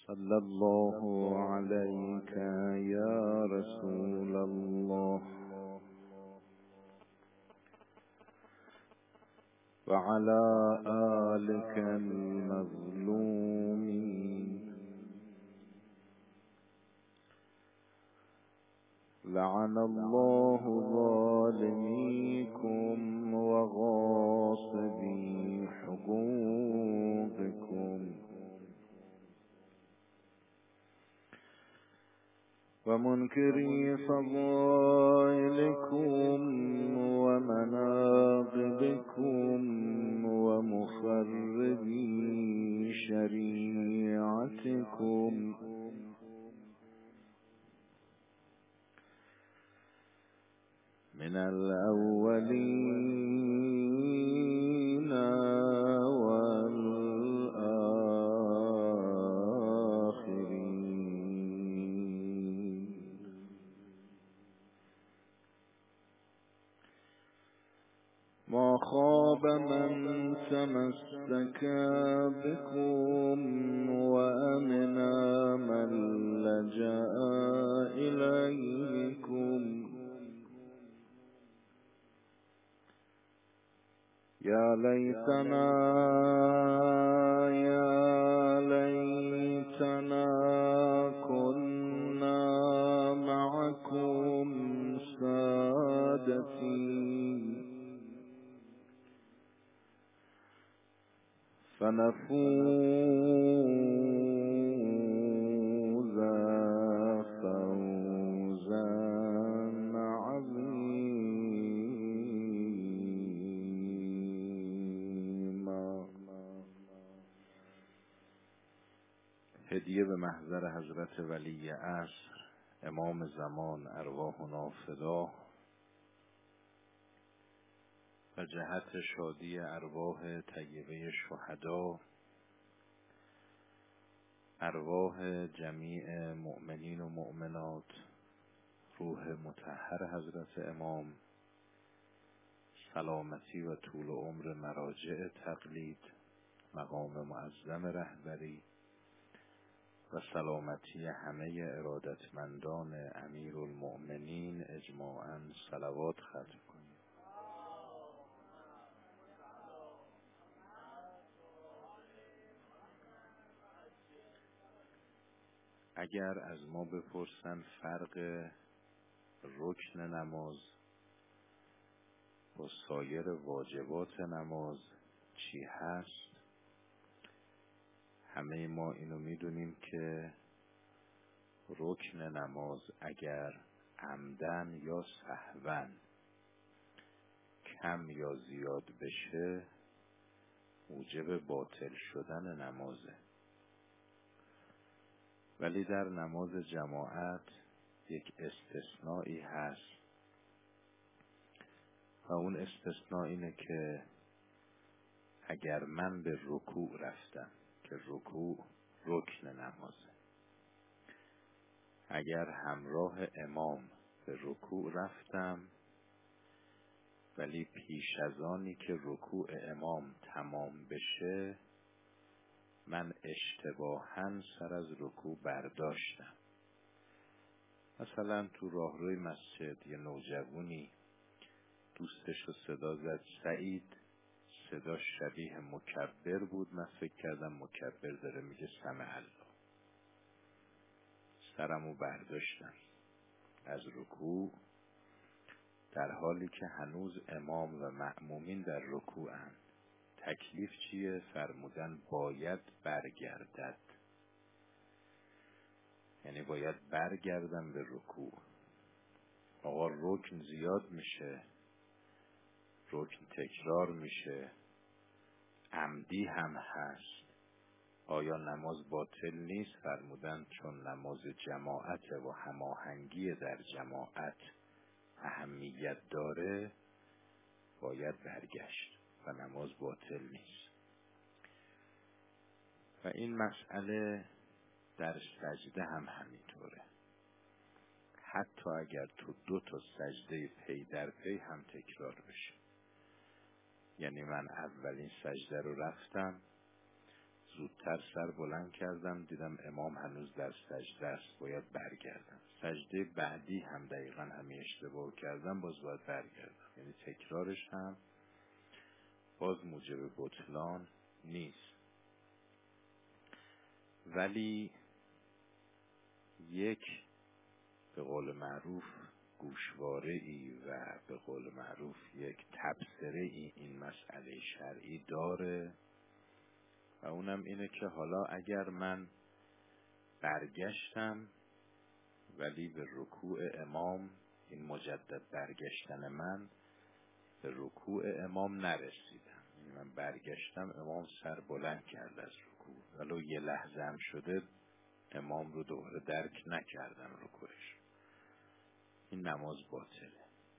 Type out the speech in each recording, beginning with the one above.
صلى الله عليك يا رسول الله وعلى آلك المظلومين. لعن الله ظالميكم وغاصبي حقوقكم ومنكري فضائلكم ومناقبكم ومخربي شريعتكم من الأولين والآخرين. ما خاب من تمسك بكم وأمنا من لجأ إليكم. يا ليتنا كنا معكم سادتي فنفوز فوزا عظيما. هدیه به محضر حضرت ولی عصر امام زمان ارواحنا فدا و جهت شادی ارواح طیبه شهدا، ارواح جمیع مؤمنین و مؤمنات، روح مطهر حضرت امام، سلامتی و طول عمر مراجع تقلید، مقام معظم رهبری و سلامتی همه ارادتمندان امیرالمؤمنین اجماعاً صلوات ختم کنید. اگر از ما بپرسن فرق رکن نماز با سایر واجبات نماز چی هست، همه ما اینو میدونیم که رکن نماز اگر عمدن یا سهون کم یا زیاد بشه موجب باطل شدن نمازه. ولی در نماز جماعت یک استثنایی هست و اون استثناء اینه که اگر من به رکوع رفتم، که رکوع رکن نمازه، اگر همراه امام به رکوع رفتم ولی پیش از آنی که رکوع امام تمام بشه من اشتباهاً سر از رکوع برداشتم. مثلا تو راهروی مسجد یه نوجوانی دوستش رو صدا زد سعید، صدا شبیه مکبر بود، من فکر کردم مکبر داره میگه سمع الله، سرمو برداشتم از رکوع در حالی که هنوز امام و مأمومین در رکوعن. تکلیف چیه؟ فرمودن باید برگردد، یعنی باید برگردم به رکوع. آقا رکن زیاد میشه، رکن تکرار میشه، عمدی هم هست، آیا نماز باطل نیست؟ فرمودن چون نماز جماعت و هماهنگی در جماعت اهمیت داره باید برگشت و نماز باطل نیست. و این مسئله در سجده هم همینطوره. حتی اگر تو 2 سجده پی در پی هم تکرار بشه، یعنی من اولین سجده رو رفتم، زودتر سر بلند کردم، دیدم امام هنوز در سجده است، باید برگردم. سجده بعدی هم دقیقا همین اشتباه کردم، باز باید برگردم. یعنی تکرارش هم باز موجب بطلان نیست. ولی یک به قول معروف گوشواره ای و به قول معروف یک تبصره ای این مسئله شرعی داره و اونم اینه که حالا اگر من برگشتم ولی به رکوع امام، این مجدد برگشتن من به رکوع امام نرسیدم، من برگشتم امام سر بلند کرد از رکوع، ولو یه لحظه هم شده امام رو دوباره درک نکردم رکوعش، این نماز باطله.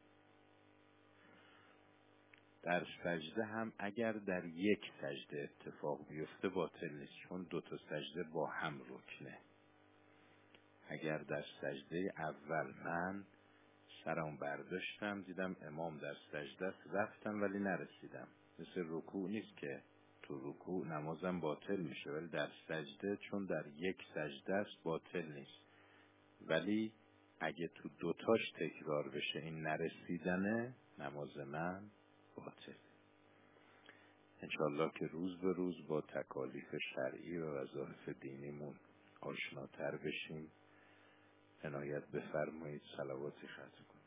در سجده هم اگر در یک سجده اتفاق بیفته باطل نیست، چون دو تا سجده با هم رکنه. اگر در سجده اول من سرم برداشتم دیدم امام در سجده رفتم ولی نرسیدم، مثل رکوع نیست که تو رکوع نمازم باطل میشه، ولی در سجده چون در یک سجده است باطل نیست. ولی اگه تو دوتاش تکرار بشه این نرسیدنه، نماز من باطل. انشالله که روز به روز با تکالیف شرعی و وظایف دینیمون آشناتر بشیم. عنایت بفرمایید صلواتی ختم کنیم.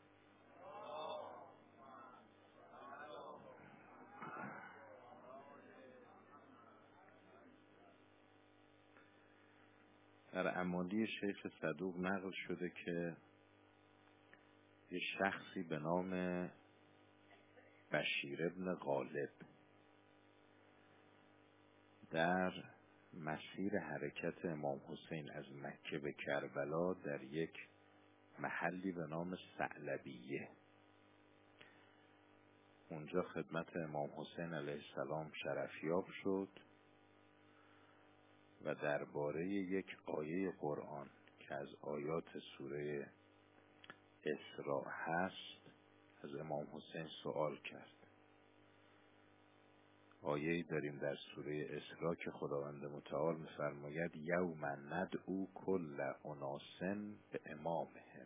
در امالی شیخ صدوق نقل شده که یه شخصی به نام بشیر ابن غالب در مسیر حرکت امام حسین از مکه به کربلا در یک محلی به نام ثعلبیه اونجا خدمت امام حسین علیه السلام شرفیاب شد و درباره یک آیه قرآن که از آیات سوره اسراء هست از امام حسین سوال کرد. آیه‌ای داریم در سوره اسراء که خداوند متعال می‌فرماید یوم ندعو کل اناس به امامهم.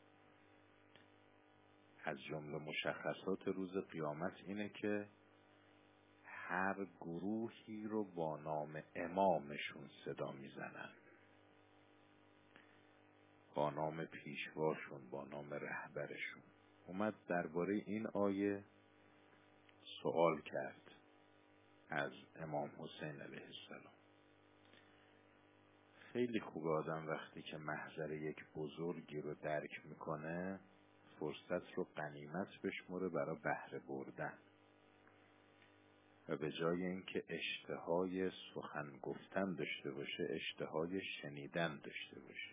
از جمله مشخصات روز قیامت اینه که هر گروهی رو با نام امامشون صدا میزنن، با نام پیشواشون، با نام رهبرشون. اومد درباره این آیه سوال کرد از امام حسین علیه السلام. خیلی خوب آدم وقتی که محضر یک بزرگی رو درک میکنه فرصت رو غنیمت بشمره برای بهره بردن و به جای اینکه اشتهای سخن گفتن داشته باشه اشتهای شنیدن داشته باشه.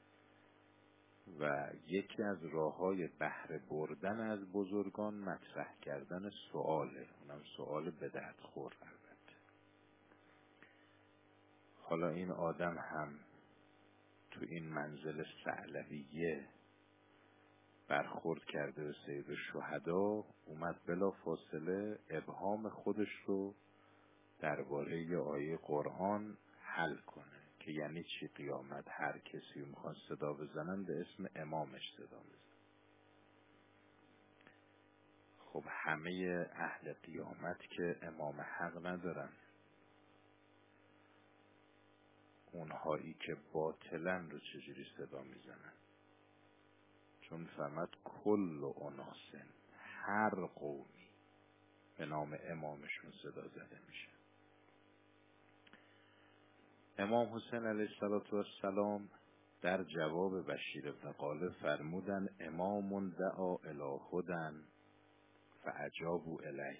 و یکی از راه‌های بهره بردن از بزرگان مطرح کردن سؤاله، اونم سؤال به درد خور. البته حالا این آدم هم تو این منزل ثعلبیه برخورد کرده به سید الشهدا، اومد بلا فاصله ابهام خودش رو درباره یه آیه قرآن حل کنه که یعنی چی قیامت هر کسی میخواد صدا بزنن به اسم امامش صدا بزنن. خب همه اهل قیامت که امام حق ندارن، اونهایی که باطلن رو چجوری صدا میزنن؟ چون فرمد کل اناسن، هر قومی به نام امامشون صدا زده میشه. امام حسین علیه السلام در جواب بشیر ابن غالب فرمودن امام دعا الی هدی فاجابوا الیه.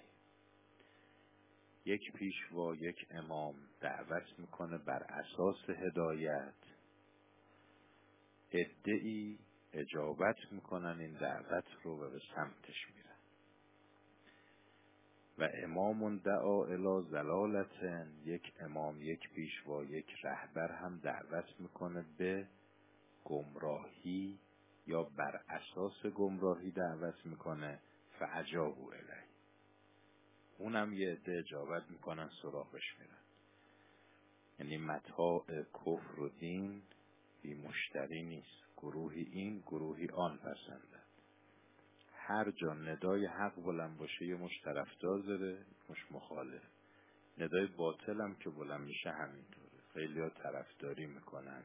یک پیشوا، یک امام دعوت میکنه بر اساس هدایت، عده‌ای اجابت میکنن این دعوت رو و به سمتش میرن. و امام دعا الی ضلالة، یک امام، یک پیشوا، یک رهبر هم دعوت میکنه به گمراهی یا بر اساس گمراهی دعوت میکنه فاجابوا الیه، اونم یه عده اجابت میکنن سراغش میرن. یعنی متاع کفر و دین بی مشتری نیست. گروهی این گروهی آن پسندن. هر جا ندای حق بلند باشه یه مش طرفدار داره، یه مش مخالف. ندای باطل هم که بلند میشه همینطوره، خیلی ها طرفداری میکنن.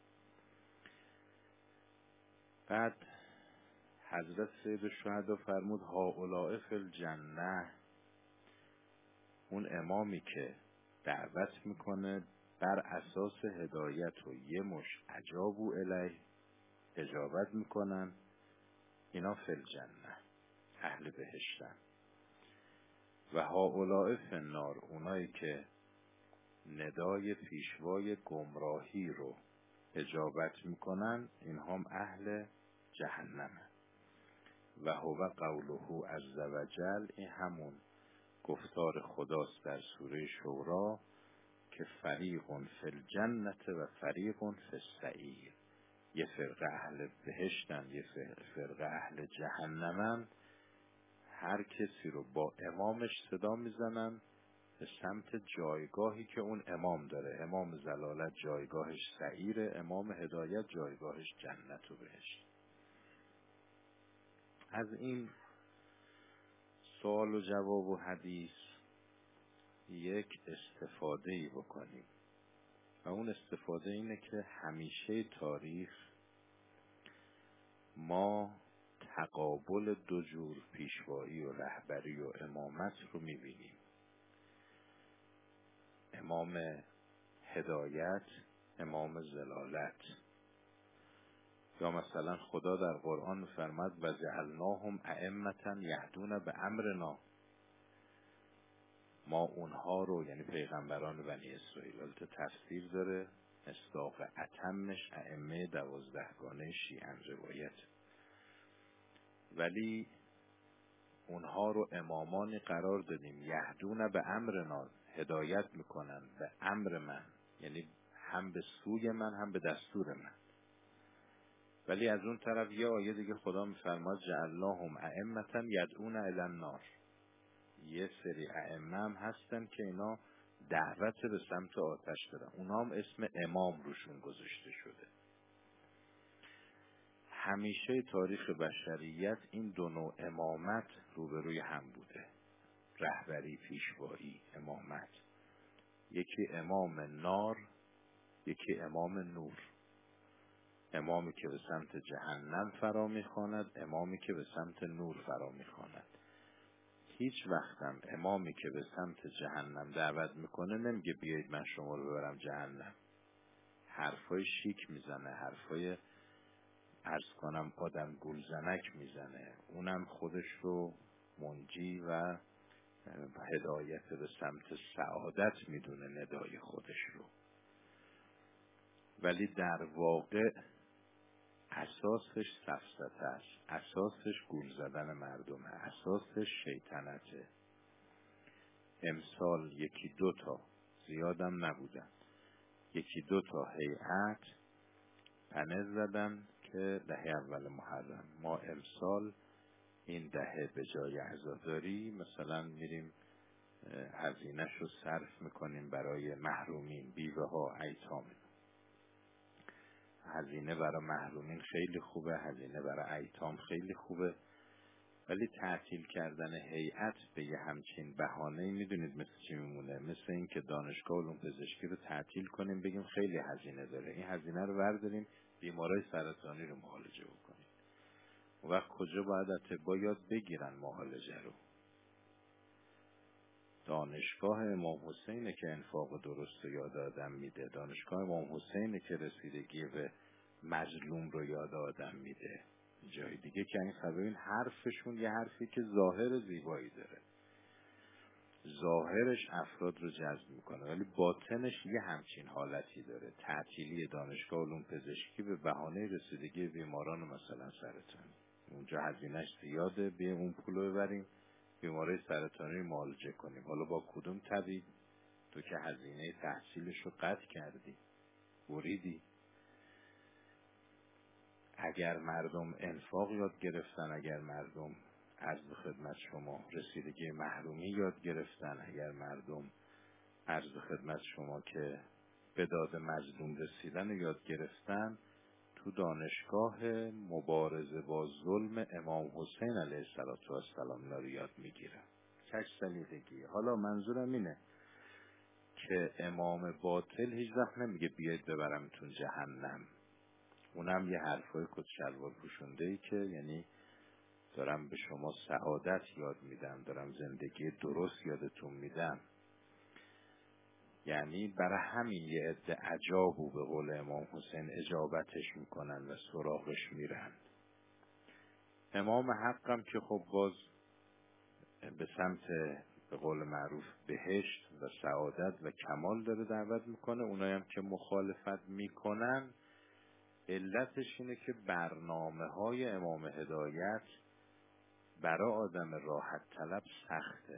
بعد حضرت سید الشهدا فرمود هؤلاء فی الجنه، اون امامی که دعوت میکنه بر اساس هدایت و یه مش اجابوا الیه اجابت میکنن، اینا فی الجنه اهل بهشتن. و هؤلاء فی النار، اونایی که ندای پیشوای گمراهی رو اجابت میکنن، این هم اهل جهنمه. و هو قوله عز وجل، این همون گفتار خداست در سوره شورا که فریق فی الجنة و فریق فی السعیر. یه فرقه اهل بهشتن، یه فرقه اهل جهنمن. هر کسی رو با امامش صدا میزنن به سمت جایگاهی که اون امام داره. امام ضلالت جایگاهش سعیر، امام هدایت جایگاهش جنت و بهشت. از این سوال و جواب و حدیث یک استفاده بکنیم و اون استفاده اینه که همیشه تاریخ ما تقابل دو جور پیشوایی و رهبری و امامت رو میبینیم. امام هدایت، امام ضلالت. یا مثلا خدا در قرآن می‌فرماد و جعلناهم ائمة یهدون بامرنا، ما اونها رو، یعنی پیغمبران بنی اسرائیل، البته تفسیر داره، مصداق اتمش ائمه 12گانه شیعه روایت، ولی اونها رو امامانی قرار دادیم یهدون بامرنا، هدایت میکنن به امر من، یعنی هم به سوی من هم به دستور من. ولی از اون طرف یه آیه دیگه خدا میفرماد جعلناهم ائمة یدعون الی النار، یه سری ائمه هم هستن که اینا دعوت به سمت آتش دارن، اونا هم اسم امام روشون گذاشته شده. همیشه تاریخ بشریت این دو نوع امامت روبروی هم بوده، رهبری، پیشوایی، امامت. یکی امام نار، یکی امام نور. امامی که به سمت جهنم فرا میخواند، امامی که به سمت نور فرا میخواند. هیچ وقتم امامی که به سمت جهنم دعوت میکنه نمیگه بیایید من شما رو ببرم جهنم. حرفای شیک میزنه، حرفای عرض کنم آدم گولزنک میزنه، اونم خودش رو منجی و هدایت به سمت سعادت میدونه ندای خودش رو. ولی در واقع اساسش سفسطه است، اساسش گول زدن مردمه، اساسش شیطنته. امسال یکی دوتا، زیادم نبودن، یکی دوتا هیئت پنل زدن که دهه اول محرم. ما امسال این دهه به جای عزاداری مثلا میریم هزینه‌ش رو صرف میکنیم برای محرومین، بیوه ها، ایتام. هزینه برای محرومین خیلی خوبه، هزینه برای ایتام خیلی خوبه، ولی تعطیل کردن هیئت به یه همچین بهانه‌ای میدونید مثل چی میمونه؟ مثل این که دانشگاه علوم پزشکی رو تعطیل کنیم بگیم خیلی هزینه داره، این هزینه رو برداریم بیمارای سرطانی رو معالجه بکنیم. اون وقت کجا باید اطباء یاد بگیرن معالجه رو؟ دانشگاه امام حسینه که انفاق درست رو یاد آدم میده، دانشگاه امام حسینه که رسیدگی به مظلوم رو یاد آدم میده. جای دیگه که این خبرین حرفشون یه حرفی که ظاهر زیبایی داره، ظاهرش افراد رو جذب میکنه، ولی باطنش یه همچین حالتی داره. تعطیلی دانشگاه علوم پزشکی به بهانه رسیدگی بیماران مثلا سرطانی، اونجا هزینه‌اش زیاده، بیا اون پولو ببریم بیماری سرطانی معالجه کنیم. حالا با کدوم طبیب؟ تو که هزینه تحصیلش رو قطع کردی، بریدی. اگر مردم انفاق یاد گرفتن، اگر مردم عرض به خدمت شما رسیدگی محرومی یاد گرفتن، اگر مردم عرض به خدمت شما که به داد مظلوم رسیدن و یاد گرفتن تو دانشگاه مبارزه با ظلم امام حسین علیه السلام رو یاد میگیرن. کج سلیقگی. حالا منظورم اینه که امام باطل هیچ وقت نمیگه بیاید ببرمتون جهنم. اونم یه حرفای کت شلوار پوشونده ای که یعنی دارم به شما سعادت یاد میدم، دارم زندگی درست یادتون میدم. یعنی برای همین یه عده عجابو به قول امام حسین اجابتش میکنن و سراغش میرن. امام حقم که خب باز به سمت به قول معروف بهشت و سعادت و کمال داره دعوت میکنه. اونایی هم که مخالفت میکنن علتش اینه که برنامه‌های امام هدایت برای آدم راحت طلب سخته.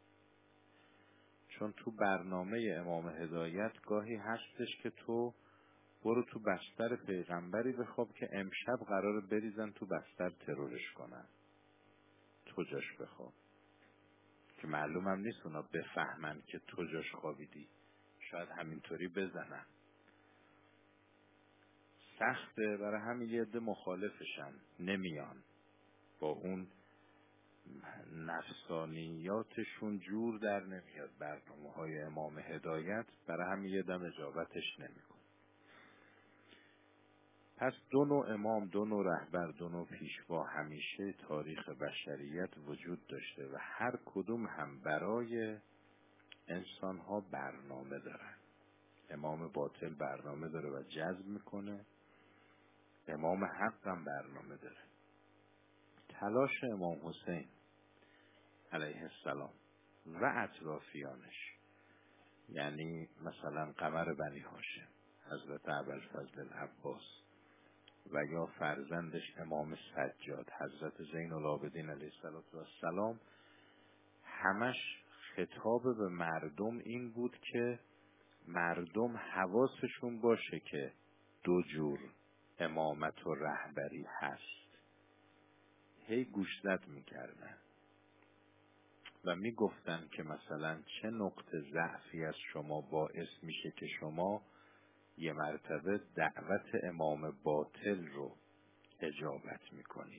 چون تو برنامه امام هدایت گاهی هستش که تو برو تو بستر پیغمبری بخواب که امشب قراره بریزن تو بستر ترورش کنن، تو جاش بخواب، که معلومم نیست اونا بفهمن که تو جاش خوابیدی، شاید همینطوری بزنن. سخته، برای همین یه عده مخالفشن، نمیان، با اون نفسانیاتشون جور در نمیاد برنامه‌های امام هدایت، برای همین یه دم اجابتش نمیکن. پس دو نوع امام، دو نوع رهبر، دو نوع پیشوا همیشه تاریخ بشریت وجود داشته و هر کدوم هم برای انسان‌ها برنامه دارن. امام باطل برنامه داره و جذب میکنه، امام حق هم برنامه داره. تلاش امام حسین علیه السلام و اطرافیانش، یعنی مثلا قمر بنی هاشم حضرت ابوالفضل العباس و یا فرزندش امام سجاد حضرت زین العابدین علیه السلام، همش خطاب به مردم این بود که مردم حواسشون باشه که دو جور امامت و رهبری هست. هی گوشزد میکردن و میگفتن که مثلا چه نقطه ضعفی از شما باعث میشه که شما یه مرتبه دعوت امام باطل رو اجابت میکنید.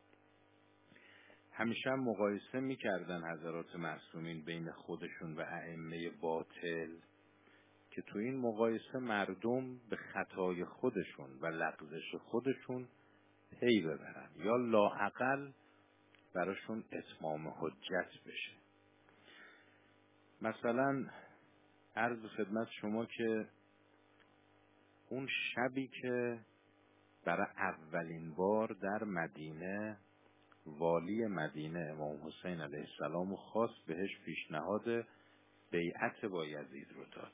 همیشه هم مقایسه میکردن حضرات معصومین بین خودشون و ائمه باطل که تو این مقایسه مردم به خطای خودشون و لغزش خودشون پی ببرن یا لااقل براشون اتمام حجت بشه. مثلا عرض خدمت شما که اون شبی که برای اولین بار در مدینه والی مدینه امام حسین علیه السلام خواست بهش پیشنهاد بیعت با یزید رو داد،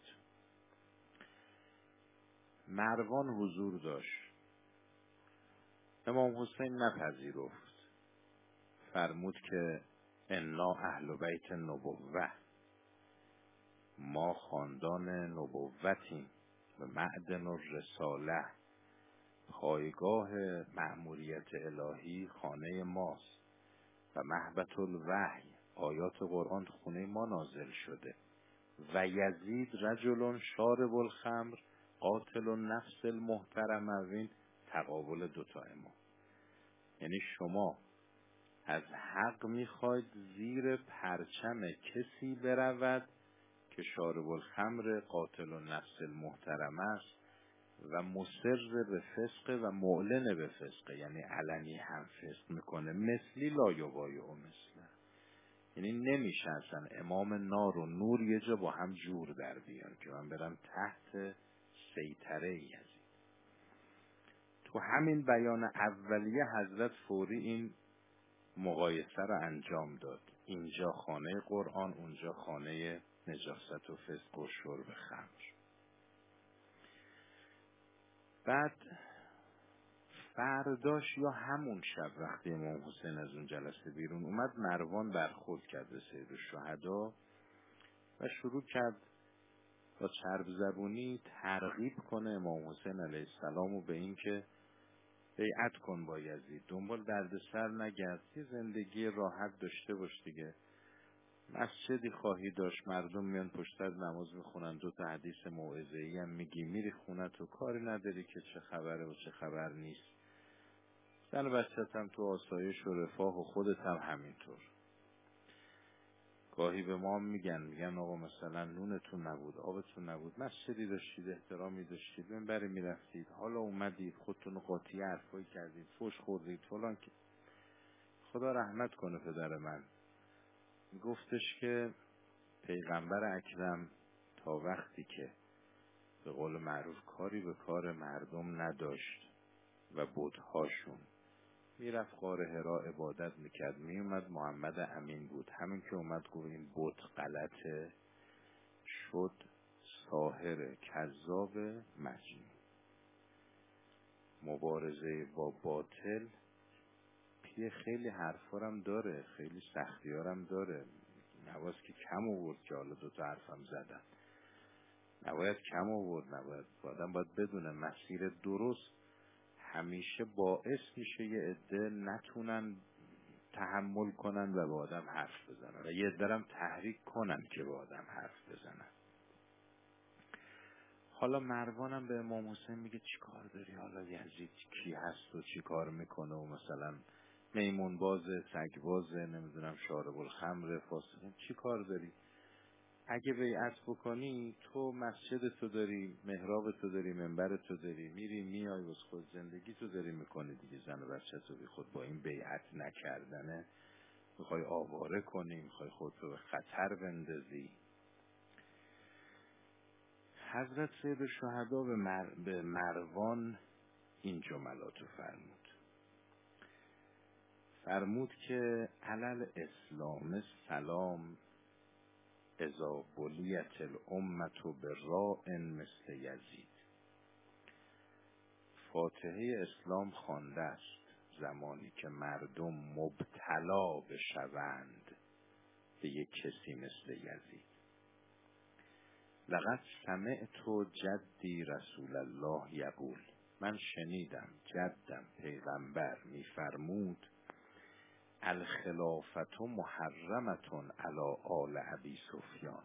مروان حضور داشت، امام حسین نپذیرفت، فرمود که انا اهل بیت نبوه، ما خاندان نبوتیم و معدن الرساله، پایگاه مأموریت الهی خانه ماست و مهبط الوحی، آیات قرآن خونه ما نازل شده و یزید رجل شارب الخمر قاتل النفس المحترمه. این تقابل دوتا امام، یعنی شما از حق میخواید زیر پرچم کسی برود که شارب الخمر قاتل النفس المحترمه است و مصر به فسق و معلن به فسق، یعنی علنی هم فسق میکنه، مثلی لا یبایع مثله. یعنی نمیشه اصلا امام نار و نور یه جا با هم جور در بیان که من برم تحت سیطره یزید. تو همین بیان اولیه حضرت فوری این مقایسه رو انجام داد، اینجا خانه قرآن، اونجا خانه نجاست و فسق و شرب خمر. بعد فرداش یا همون شب وقتی امام حسین از اون جلسه بیرون اومد، مروان برخورد کرد به سید الشهدا و شروع کرد با چرب زبونی ترغیب کنه امام حسین علیه السلام و به این که بیعت کن با یزید، دنبال دردسر نگرد، یه زندگی راحت داشته باش دیگه، مسجدی خواهی داشت مردم میان پشت سر نماز میخونن، 2 تا حدیث موعظه‌ای هم میگی، میری خونت و کاری نداری که چه خبره و چه خبر نیست. زن و بچه‌ت هم تو آسایش و رفاه و خودت هم همینطور. گاهی به ما میگن آقا مثلا نونتون نبود، آبتون نبود، مسجدی داشتید، احترامی داشتید، منبری میرفتید، حالا اومدید خودتون قاطی حرفایی کردید، فحش خوردید فلان. که خدا رحمت کنه پدر من، گفتش که پیغمبر اکرم تا وقتی که به قول معروف کاری به کار مردم نداشت و بت‌هاشون، میرفت غار حرا عبادت میکرد، میومد محمد امین بود، همین که اومد گفت این بت غلطه، شد ساحر کذاب مجنون. مبارزه با باطل پیه خیلی حرفارم داره، خیلی سختیارم داره، نباید که کم آورد که حالا 2 تا حرفم زدن، نباید کم آورد، آدم باید بدونه مسیر درست همیشه باعث میشه یه عده نتونن تحمل کنن و با آدم حرف بزنن و یه عده تحریک کنن که با آدم حرف بزنن. حالا مروانم به امام حسین میگه چی کار داری، حالا یزید کی هست و چی کار میکنه و مثلا میمون بازه، سگ بازه، نمیدونم شارب الخمر فاسقین، چی کار داری؟ اگه بیعت بکنی تو مسجد تو داری، محراب تو داری، منبر تو داری، میری میای واسه خود زندگی تو داری میکنی دیگه، زن و بچه تو بی خود با این بیعت نکردنه میخوای آواره کنی، میخوای خودتو به خطر بندازی. حضرت سید الشهدا به مروان این جملاتو فرمود که علل اسلام سلام اذا بلیت الامت براء مثل یزید. فاتحه اسلام خوانده است زمانی که مردم مبتلا بشوند به یک کسی مثل یزید. لقد سمعت جدی رسول الله یقول، من شنیدم جدم پیغمبر میفرمود الخلافت محرمتون علی آل ابی سفیان،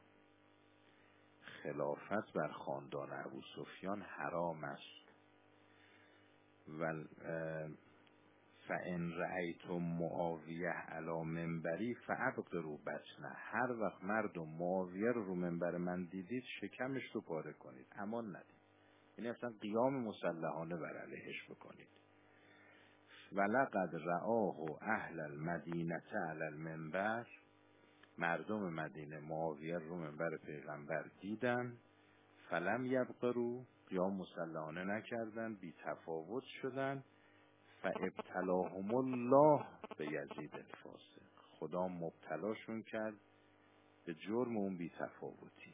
خلافت بر خاندان ابو سفیان حرام است. و فان رأیتم معاویه علی منبری فابقروا بطنه، هر وقت مردم معاویه رو منبر من دیدید شکمش رو پاره کنید، امان ندید، یعنی اصلا قیام مسلحانه بر علیهش بکنید. ولقد رآه اهل المدینه علی المنبر، مردم مدینه معاویه رو منبر پیغمبر دیدن، فلم یبقروا، قیام مسلحانه نکردن، بی تفاوت شدن، فابتلاهم الله به یزید الفاسق، خدا مبتلاشون کرد به جرم اون بی تفاوتی،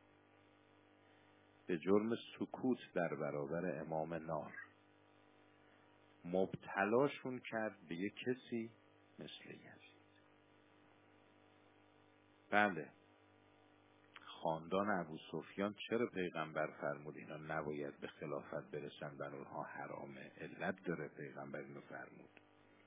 به جرم سکوت در برابر امام نار، مبتلاشون کرد به یک کسی مثل یزید. بله، خاندان ابو سفیان چرا پیغمبر فرمود اینا نباید به خلافت برسن، بر اونها حرامه؟ علت داره پیغمبر اینو فرمود.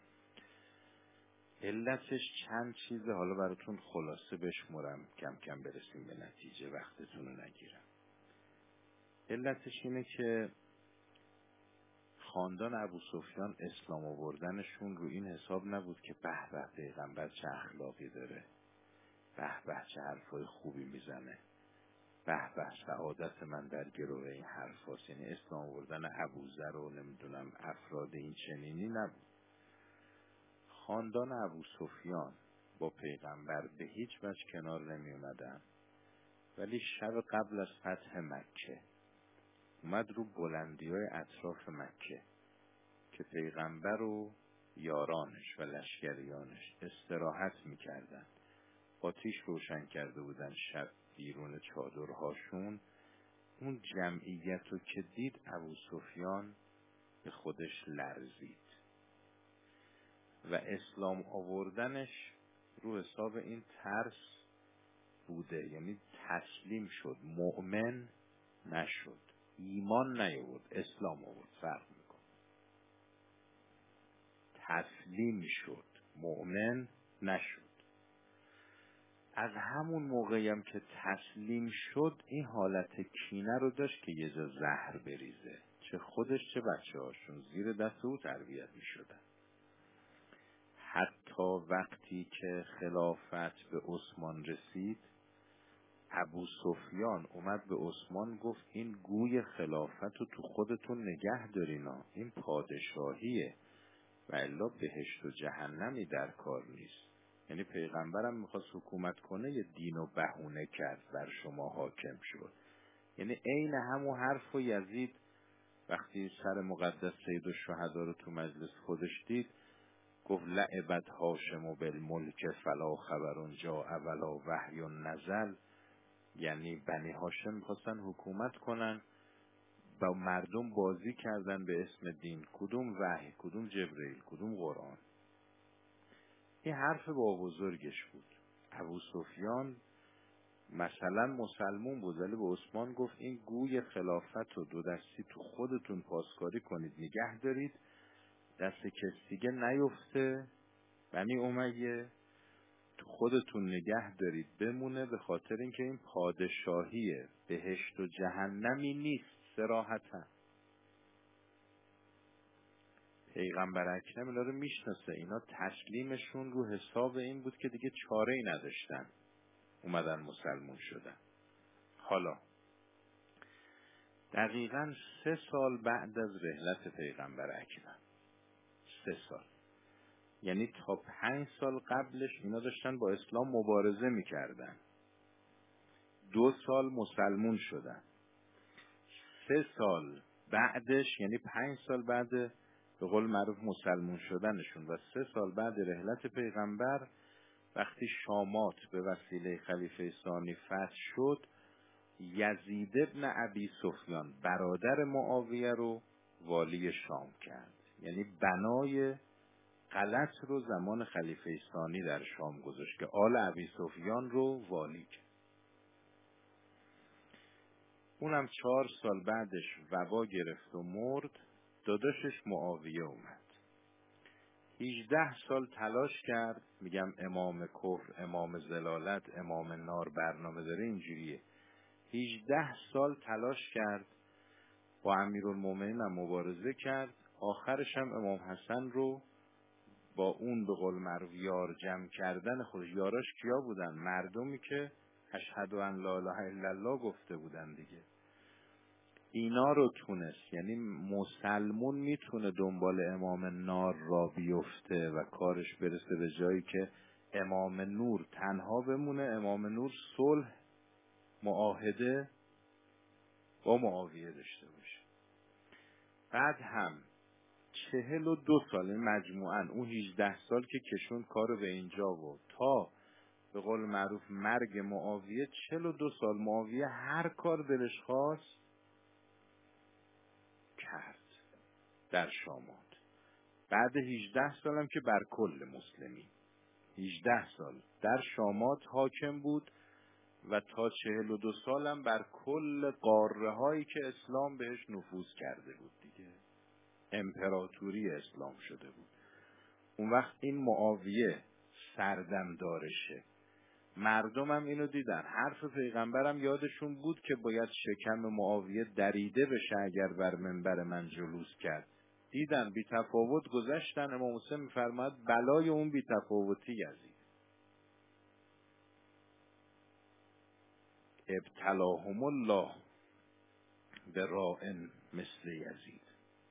علتش چند چیزه، حالا براتون خلاصه بشمرم کم کم برسیم به نتیجه، وقتتون رو نگیرم. علتش اینه که خاندان ابو سفیان اسلام آوردنشون رو این حساب نبود که به به پیغمبر چه اخلاقی داره، به به چه حرفای خوبی میزنه، به به سعادت من در گروه این حرف هاست. یعنی اسلام آوردن ابوذر و نمیدونم افراد این چنینی نبود. خاندان ابو سفیان با پیغمبر به هیچ وجه کنار نمی اومدن، ولی شب قبل از فتح مکه اومد رو بلندی های اطراف مکه که پیغمبر و یارانش و لشکریانش استراحت میکردن، آتیش روشن کرده بودن شب بیرون چادرهاشون. اون جمعیت رو که دید ابو سفیان به خودش لرزید و اسلام آوردنش رو حساب این ترس بوده، یعنی تسلیم شد، مؤمن نشد، ایمان نیاورد، اسلام آورد، فرق میکنه. تسلیم شد، مؤمن نشد. از همون موقعی هم که تسلیم شد این حالت کینه رو داشت که یه جا زهر بریزه، چه خودش چه بچه هاشون زیر دست او تربیت می شدن. حتی وقتی که خلافت به عثمان رسید، ابو سفیان اومد به عثمان گفت این گوی خلافت رو تو خودتون نگه دارینا، این پادشاهیه و الا بهشت و جهنمی در کار نیست. یعنی پیغمبرم میخواست حکومت کنه، یه دین و بهونه کرد بر شما حاکم شد. یعنی عین همون حرف و یزید وقتی سر مقدس سید الشهدا رو تو مجلس خودش دید گفت لعبت هاشم بالملک فلا خبر جاء ولا وحی نزل. یعنی بنی هاشم میخواستن حکومت کنن، با مردم بازی کردن به اسم دین، کدوم وحی، کدوم جبرئیل، کدوم قرآن. این حرف با بزرگش بود. ابو سفیان مثلا مسلمون بود ولی به عثمان گفت این گوی خلافت رو دو دستی تو خودتون پاسکاری کنید نگه دارید، دست کسی دیگه نیفته، بنی امیه تو خودتون نگه دارید بمونه، به خاطر اینکه این پادشاهیه، بهشت و جهنمی نیست صراحتا. پیغمبر اکرم اینا رو میشناسه، اینا تسلیمشون رو حساب این بود که دیگه چاره ای نداشتن، اومدن مسلمون شدن. حالا دقیقاً 3 سال بعد از رحلت پیغمبر اکرم، 3 سال، یعنی تا 5 سال قبلش اینا داشتن با اسلام مبارزه میکردن، 2 سال مسلمون شدن. 3 سال بعدش، یعنی 5 سال بعد به قول معروف مسلمون شدنشون و 3 سال بعد رحلت پیغمبر، وقتی شامات به وسیله خلیفه ثانی فتح شد، یزید ابن ابی سفیان برادر معاویه رو والی شام کرد. یعنی بنای غلط رو زمان خلیفه ثانی در شام گذاشت که آل ابی سفیان رو والی کرد. اونم 4 سال بعدش وبا گرفت و مرد، داداشش معاویه اومد. 18 سال تلاش کرد، میگم امام کفر، امام زلالت، امام نار برنامه داره اینجوریه. 18 سال تلاش کرد، با امیرالمومنین هم مبارزه کرد، آخرش هم امام حسن رو با اون به قول معروف یار جمع کردن خودش، یاراش کیا بودن؟ مردمی که اشهد ان لا اله الا الله گفته بودن دیگه. اینا رو تونست، یعنی مسلمون میتونه دنبال امام نار را بیفته و کارش برسه به جایی که امام نور تنها بمونه، امام نور صلح معاهده با معاویه داشته باشه. بعد هم 42 سال مجموعاً اون 18 سال که کشون کارو به اینجا بود تا به قول معروف مرگ معاویه، 42 سال معاویه هر کار دلش خواست کرد در شامات. بعد 18 سالم که بر کل مسلمی 18 سال در شامات حاکم بود و تا 42 سالم بر کل قاره هایی که اسلام بهش نفوذ کرده بود دیگه، امپراتوری اسلام شده بود. اون وقت این معاویه سردم دارشه، مردم هم اینو دیدن، حرف پیغمبرم یادشون بود که باید شکم معاویه دریده بشه اگر بر منبر من جلوس کرد، دیدن بی تفاوت گذشتن. امام حسین میفرماد بلای اون بی تفاوتی یزید، ابتلاهم الله به رائن مثل یزید.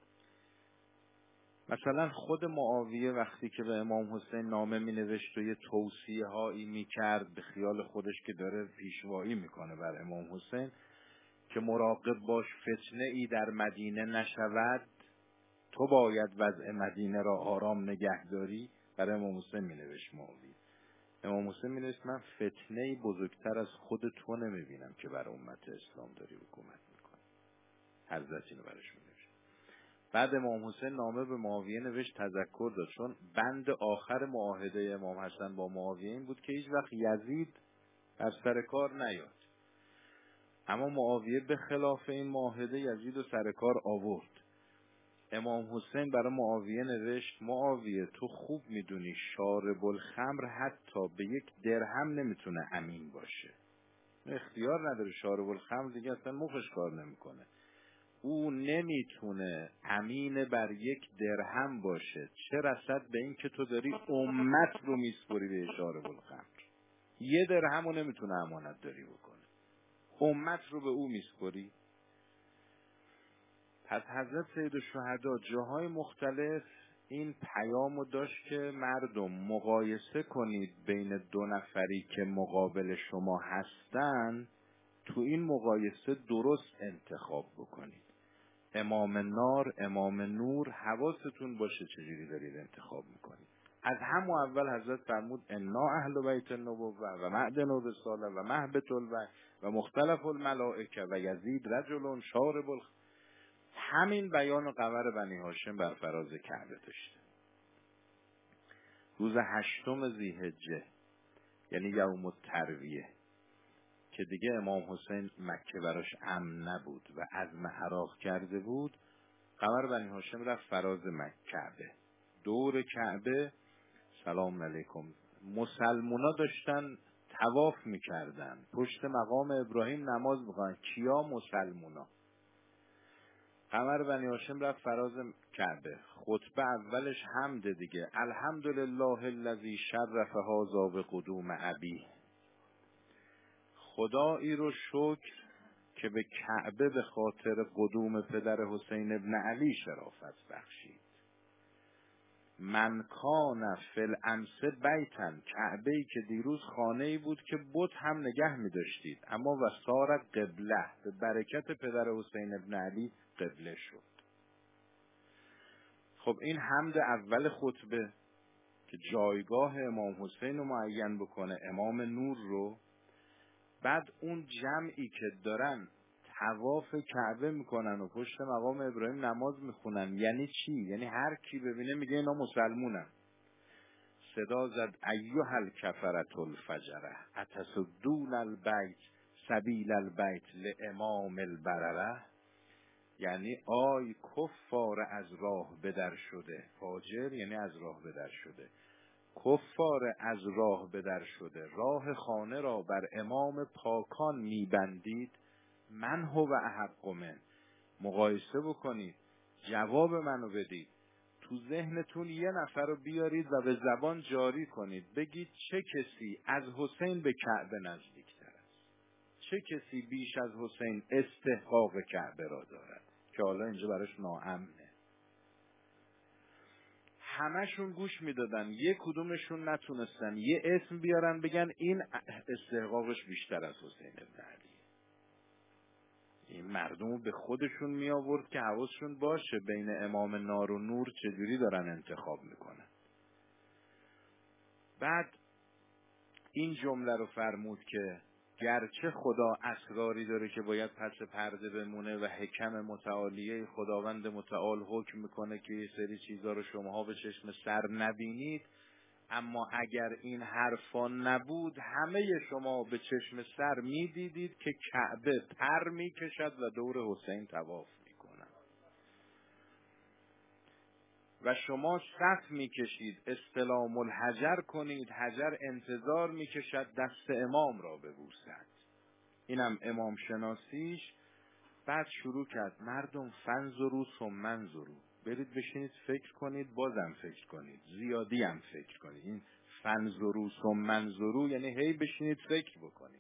مثلا خود معاویه وقتی که به امام حسین نامه می نوشت و یه توصیه هایی می کرد به خیال خودش که داره پیشوایی میکنه بر امام حسین که مراقب باش فتنه ای در مدینه نشود، تو باید وضع مدینه را آرام نگهداری، برای امام حسین می نوشت معاویه. امام حسین می نوشت من فتنه ای بزرگتر از خود تو نمی بینم که بر امت اسلام داری حکومت میکنی. حضرت اینو برش می نوشت. بعد امام حسین نامه به معاویه نوشت تذکر داد، چون بند آخر معاهده امام حسن با معاویه این بود که هیچ وقت یزید بر سر کار نیاد. اما معاویه به خلاف این معاهده یزید رو سر کار آورد. امام حسین برای معاویه نوشت معاویه تو خوب میدونی شارب الخمر حتی به یک درهم نمیتونه امین باشه، اختیار نداره، شارب الخمر دیگه اصلا مخش کار نمیکنه، او نمیتونه امین بر یک درهم باشه، چه رسد به این که تو داری امت رو میسپری به شارب الخمر. یه درهم رو نمیتونه امانت داری بکنه، امت رو به او میسپری. پس حضرت سید الشهدا جاهای مختلف این پیامو داشت که مردم مقایسه کنید بین دو نفری که مقابل شما هستن، تو این مقایسه درست انتخاب بکنید. امام نار، امام نور، حواستون باشه چجوری دارید انتخاب میکنید. از همون اول حضرت فرمود انا اهل بیت النبوة و معدن الرساله و مهبط الوحی و مختلف الملائکه و یزید رجل شارب همین بیان و قمر بنی هاشم بر فراز کعبه داشته. روز 8 ذی‌حجه یعنی یوم الترویه که دیگه امام حسین مکه براش امن نبود و عزم عراق کرده بود، قمر بنی هاشم رفت فراز کعبه، دور کعبه سلام علیکم مسلمونا داشتن طواف میکردن، پشت مقام ابراهیم نماز میخوان. کیا؟ مسلمونا. قمر بنی هاشم رفت فراز کعبه، خطبه اولش حمد دیگه، الحمدلله الذی شرف هذا بقدوم ابی، خدایی رو شکر که به کعبه به خاطر قدوم پدر حسین ابن علی شرافت بخشید. من کان فی الامس بیتا، کعبه‌ای که دیروز خانه‌ای بود که بت هم نگه می داشتید، اما و صار قبله، به برکت پدر حسین ابن علی قبله شد. خب این حمد اول خطبه که جایگاه امام حسین رو معین بکنه، امام نور رو. بعد اون جمعی که دارن طواف کعبه میکنن و پشت مقام ابراهیم نماز میخونن، یعنی چی؟ یعنی هر کی ببینه میگه اینا مسلمونن. صدا زد ایها الکفرة الفجره اتصدون البیت سبیل البیت لامام البرره، یعنی آی کفار از راه بدر شده، فاجر یعنی از راه بدر شده، کفار از راه بدر شده، راه خانه را بر امام پاکان میبندید، من هو احق من. مقایسه بکنید، جواب منو بدید، تو ذهنتون یه نفر رو بیارید و به زبان جاری کنید، بگید چه کسی از حسین به کعبه نزدیکتر است، چه کسی بیش از حسین استحقاق کعبه را دارد که حالا اینجا براش ناامنه. همشون گوش میدادن، یک کدومشون نتونستن یه اسم بیارن بگن این استحقاقش بیشتر از حسین ابن علی. این مردم به خودشون می آورد که حواسشون باشه بین امام نار و نور چجوری دارن انتخاب میکنن. بعد این جمله رو فرمود که گرچه خدا اسراری داره که باید پس پرده بمونه و حکم متعالیه خداوند متعال حکم میکنه که یه سری چیزا رو شماها به چشم سر نبینید، اما اگر این حرفا نبود همه شما به چشم سر میدیدید که کعبه پر میکشد و دور حسین طواف میکنند و شما صف میکشید استلام الحجر کنید، حجر انتظار میکشد دست امام را ببوسد. اینم امام شناسیش. بعد شروع کرد مردم فنظروا ثم انظروا، برید بشینید فکر کنید، بازم فکر کنید، زیادی هم فکر کنید. این فنظروا ثم انظروا یعنی هی بشینید فکر بکنید.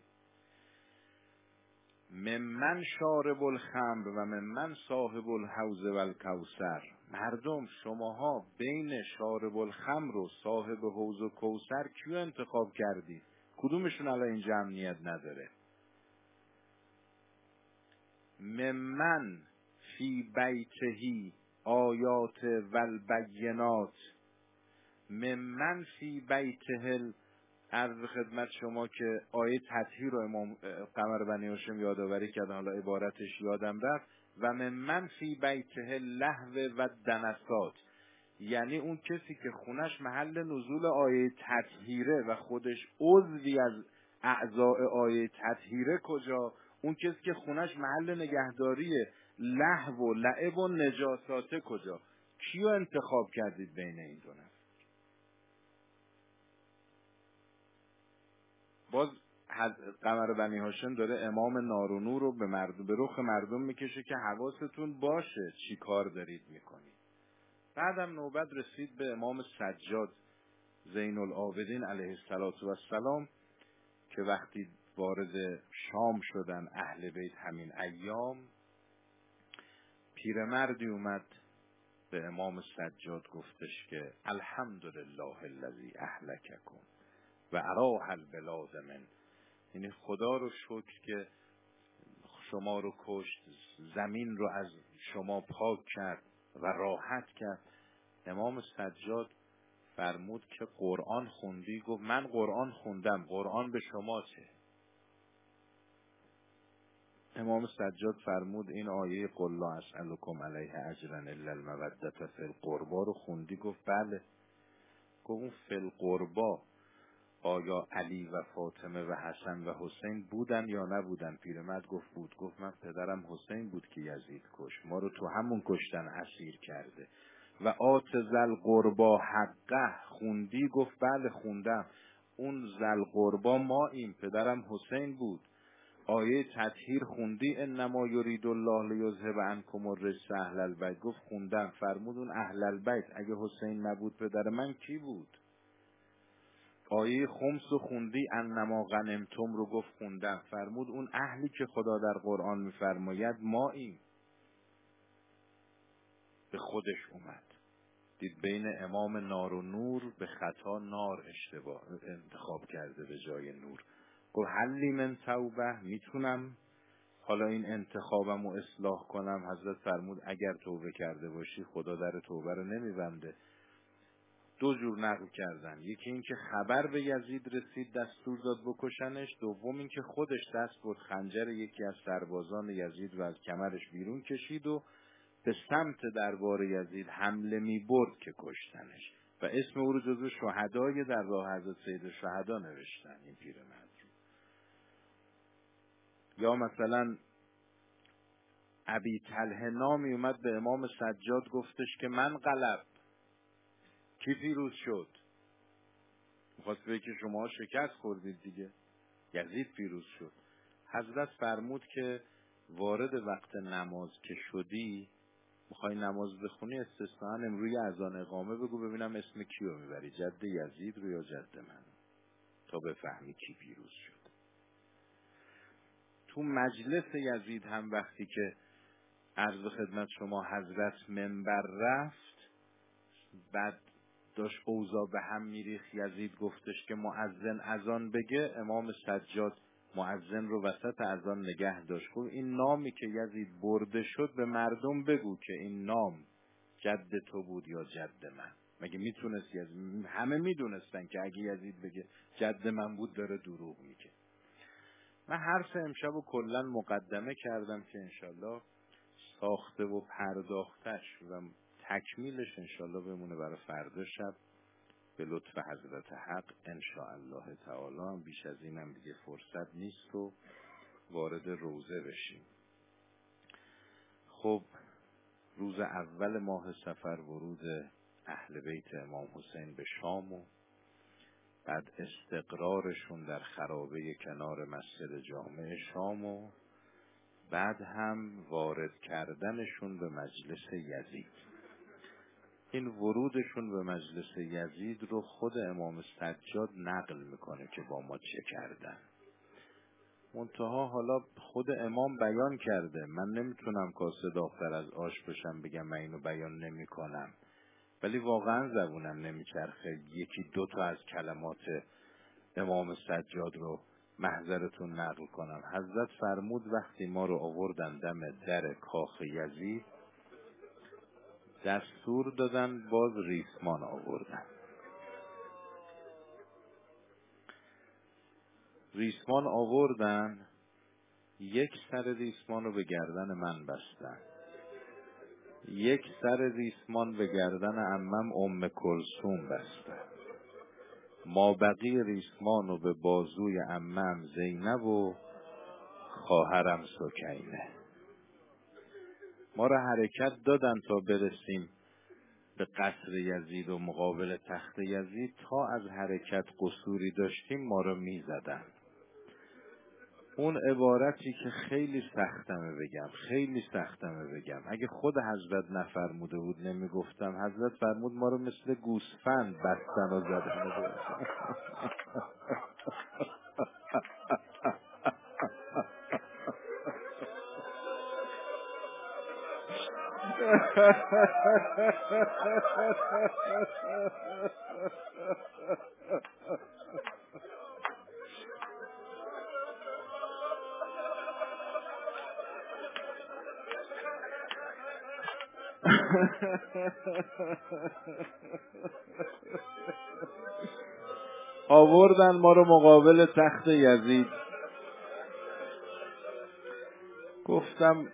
ممن شارب الخمر و ممن صاحب الحوض و الکوثر، مردم شماها بین شارب الخمر و صاحب حوض و کوثر کیو انتخاب کردید؟ کدومشون الان اینجا امنیت نداره؟ ممن فی بیتهی آیات و البینات، ممن فی بیته عرض خدمت شما که آیه تطهیر رو امام قمر بنی هاشم یادآوری کرد، حالا عبارتش یادم رفت، و ممن فی بیته لهو و دنسات، یعنی اون کسی که خونش محل نزول آیه تطهیره و خودش عضوی از اعضاء آیه تطهیره. کجا؟ اون کسی که خونش محل نگهداری لهو و لعب و نجاسات کجا؟ کیو انتخاب کردید بین این دو نفر؟ باز قمر بنی هاشم داره امام نارونور رو به رخ مردم میکشه که حواستون باشه چی کار دارید میکنید. بعدم نوبت رسید به امام سجاد زین العابدین علیه السلام که وقتی وارد شام شدن اهل بیت همین ایام، پیرمردی اومد به امام سجاد گفتش که الحمدلله الذی اهلککم و اراح البلاد من، یعنی خدا رو شکر که شما رو کشت، زمین رو از شما پاک کرد و راحت کرد. امام سجاد فرمود که قرآن خوندی؟ گفت من قرآن خوندم، قرآن به شما چه؟ امام سجاد فرمود این آیه قل لا اسألکم علیه اجرا الا المودة فی القربا رو خوندی؟ گفت بله. گفت اون فی القربا آیا علی و فاطمه و حسن و حسین بودن یا نبودن؟ پیرمرد گفت بود. گفت من پدرم حسین بود که یزید کش، ما رو تو همون کشتن اسیر کرده. و آت ذل قربا حقه خوندی؟ گفت بله خوندم. اون ذل قربا ما این پدرم حسین بود. آیه تطهیر خوندی؟ انما یرید الله لیذهب عنکم الرجس اهل البیت؟ گفت خوندم. فرمود اون اهل البیت اگه حسین نبود پدر من کی بود؟ آیه خمس رو خوندی؟ انما غنمتم رو گفت خوندم. فرمود اون اهلی که خدا در قرآن میفرماید ما این. به خودش اومد دید بین امام نار و نور به خطا نار انتخاب کرده به جای نور. گفت حلی من توبه، میتونم حالا این انتخابم رو اصلاح کنم؟ حضرت فرمود اگر توبه کرده باشی خدا در توبه رو نمیبنده. دو جور نقل کردن، یکی این که خبر به یزید رسید دستور داد بکشنش، دوم این که خودش دست برد خنجر یکی از سربازان یزید و از کمرش بیرون کشید و به سمت دربار یزید حمله می برد که کشتنش و اسم او رو جزو شهدای در راه حضرت سید شهدا نوشتن این پیرمرد رو. یا مثلا ابی طلحه نامی اومد به امام سجاد گفتش که من غلب، کی پیروز شد؟ میخواست بگه که شما شکست خوردید دیگه، یزید پیروز شد. حضرت فرمود که وارد وقت نماز که شدی میخوای نماز بخونی استثناءً امروی اذان اقامه بگو ببینم اسم کیو میبری، جد یزید رو یا جد من، تا بفهمی کی پیروز شد. تو مجلس یزید هم وقتی که عرض خدمت شما حضرت منبر رفت، بعد داشت اوضاع به هم میریخت، یزید گفتش که مؤذن اذان بگه، امام سجاد مؤذن رو وسط اذان نگه داشت. گفت این نامی که یزید برده شد به مردم بگو که این نام جد تو بود یا جد من. مگه میتونست یزید؟ همه میدونستن که اگه یزید بگه جد من بود داره دروغ میگه. من حرف امشب رو کلا مقدمه کردم که انشالله ساخته و پرداختش و تکمیلش انشالله بمونه برای فردا شب به لطف حضرت حق انشاءالله تعالی. هم بیش از اینم دیگه فرصت نیست و وارد روزه بشیم. خب روز اول ماه صفر ورود اهل بیت امام حسین به شام و بعد استقرارشون در خرابه کنار مسجد جامع شام و بعد هم وارد کردنشون به مجلس یزید. این ورودشون به مجلس یزید رو خود امام سجاد نقل میکنه که با ما چه کردن. منتها حالا خود امام بیان کرده، من نمیتونم کاسه داغ‌تر از آش بشم بگم من اینو بیان نمی کنم، ولی واقعا زبونم نمیچرخه یکی دو تا از کلمات امام سجاد رو محضرتون نقل کنم. حضرت فرمود وقتی ما رو آوردن دم در کاخ یزید، دستور دادن باز ریسمان آوردن. ریسمان آوردن، یک سر ریسمان رو به گردن من بستن، یک سر ریسمان به گردن عمم ام کلثوم بستن، ما بقی ریسمان رو به بازوی عمم زینب و خواهرم سکینه. ما را حرکت دادن تا برسیم به قصر یزید و مقابل تخت یزید. تا از حرکت قصوری داشتیم ما را می زدن. اون عبارتی که خیلی سختمه بگم، اگه خود حضرت نفرموده بود نمی گفتم. حضرت فرمود ما رو مثل گوسفند بستن و زدن. آوردن ما رو مقابل تخت یزید. گفتم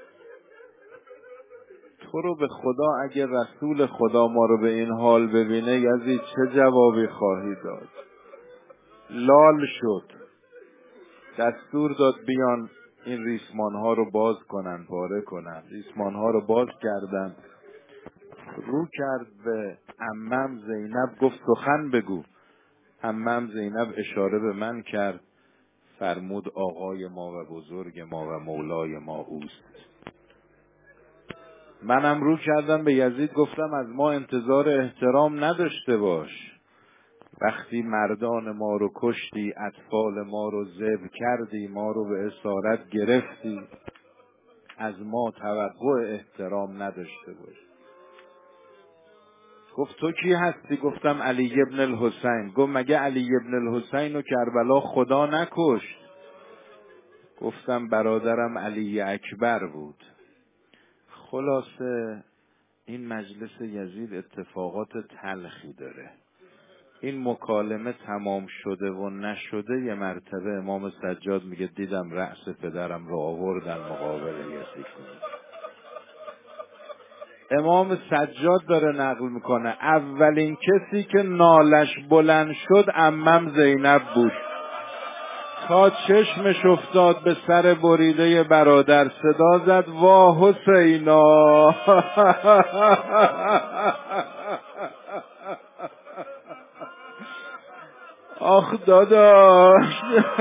تو رو به خدا اگه رسول خدا ما رو به این حال ببینه یزید چه جوابی خواهی داد؟ لال شد، دستور داد بیان این ریسمان ها رو باز کنن، پاره کنن. ریسمان ها رو باز کردن، رو کرد به عمم زینب، گفت سخن بگو. عمم زینب اشاره به من کرد، فرمود آقای ما و بزرگ ما و مولای ما اوست. منم رو کردم به یزید، گفتم از ما انتظار احترام نداشته باش. وقتی مردان ما رو کشتی، اطفال ما رو ذبح کردی، ما رو به اسارت گرفتی، از ما توقع احترام نداشته باش. گفت تو کی هستی؟ گفتم علی ابن الحسین. گفت مگه علی ابن الحسین و کربلا خدا نکشت؟ گفتم برادرم علی اکبر بود. خلاصه این مجلس یزید اتفاقات تلخی داره. این مکالمه تمام شده و نشده، یه مرتبه امام سجاد میگه دیدم رأس پدرم رو آوردن مقابل یزید. امام سجاد داره نقل میکنه اولین کسی که نالش بلند شد عمم زینب بود. تا چشمش افتاد به سر بریده برادر صدا زد وا حسینا. آخ داداش.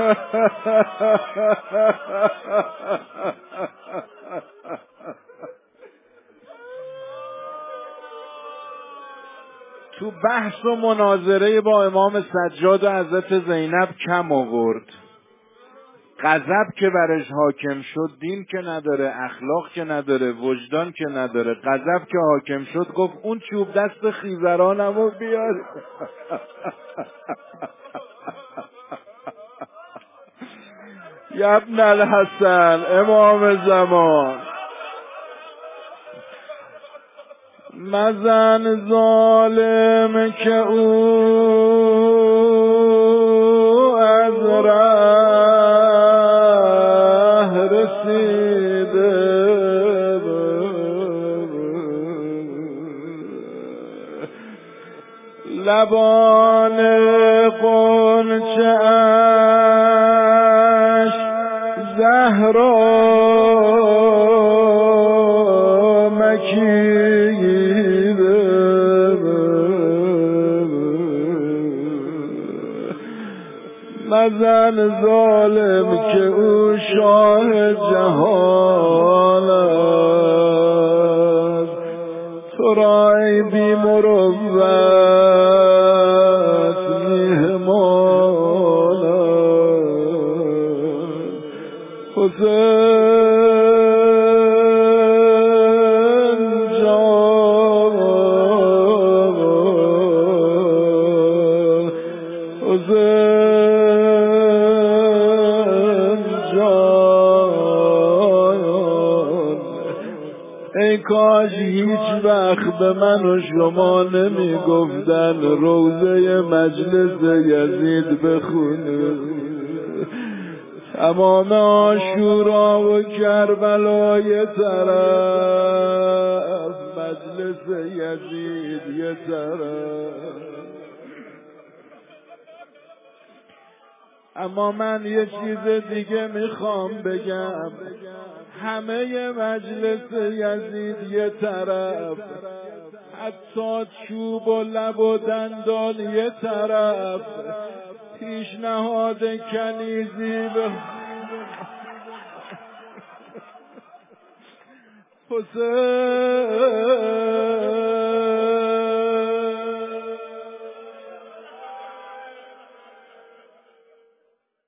تو بحث و مناظره با امام سجاد و حضرت زینب کم آورد. غضب که برش حاکم شد، دین که نداره، اخلاق که نداره، وجدان که نداره. غضب که حاکم شد گفت اون چوب دست خیزرانمو بیار. یا ابن الحسن امام زمان، مزن ظالم که او از ره رسیده، لبان غنچه اش زهرا مکیده، مزن ظالم که او شاه جهان است، تو را ای بی مروت میهمان است. حسین جان، حسین جان، ای کاش هیچ وقت به من و شما نمی گفتن روضه مجلس یزید بخونید. تمام عاشورا و کربلا یه طرف، مجلس یزید یه طرف. اما من یه چیز دیگه میخوام بگم، همه مجلس یزید یه طرف، حتی چوب و لب و دندان یه طرف، پیشنهاد کنیزی به حسین